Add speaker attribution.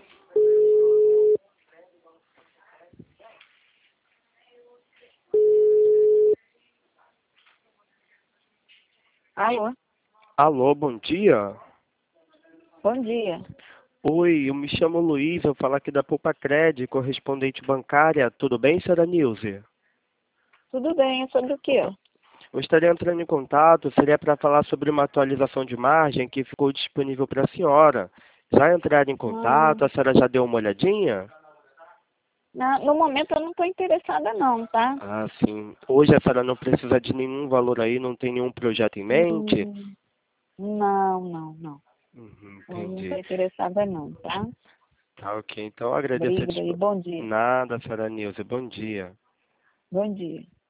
Speaker 1: Alô,
Speaker 2: Alô, bom dia.
Speaker 1: bom dia.
Speaker 2: Oi, eu me chamo Luiz, eu falo aqui da Poupa-Cred, correspondente bancária. Tudo bem, senhora Nilze?
Speaker 1: Tudo bem, é sobre o quê?
Speaker 2: Eu estaria entrando em contato, seria para falar sobre uma atualização de margem que ficou disponível para a senhora. Já entraram em contato? A
Speaker 1: Hum,
Speaker 2: senhora já deu uma olhadinha?
Speaker 1: no momento eu não estou interessada não, tá?
Speaker 2: Ah, sim. Hoje a senhora não precisa de nenhum valor aí, não tem nenhum projeto em mente?
Speaker 1: Hum, não. Eu não estou
Speaker 2: Entendi.
Speaker 1: interessada não, tá?
Speaker 2: Tá, ok. Então eu agradeço a
Speaker 1: Obrigada e
Speaker 2: dispo...
Speaker 1: bom dia.
Speaker 2: Nada, senhora Nilze. Bom dia.
Speaker 1: Bom dia.